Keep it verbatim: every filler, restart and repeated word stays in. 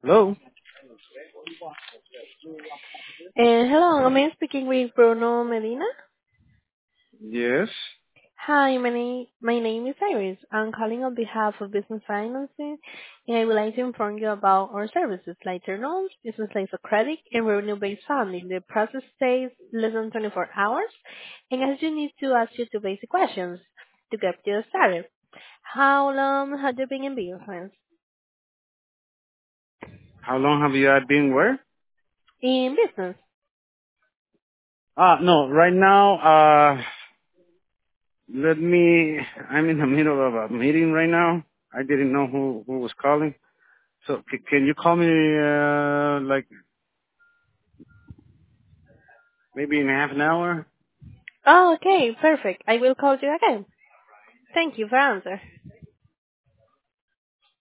Hello? Uh, hello, am I speaking with Bruno Medina? Yes. Hi, my name, my name is Iris. I'm calling on behalf of Business Financing, and I would like to inform you about our services like term loans, business lines of credit, and revenue-based funding. The process takes less than twenty-four hours, and I just need to ask you two basic questions to get you started. How long have you been in business? How long have you uh, been where? In business. Ah, no, right now, uh, let me, I'm in the middle of a meeting right now. I didn't know who, who was calling. So c- can you call me, uh, like maybe in half an hour? Oh, okay, perfect. I will call you again. Thank you for answer.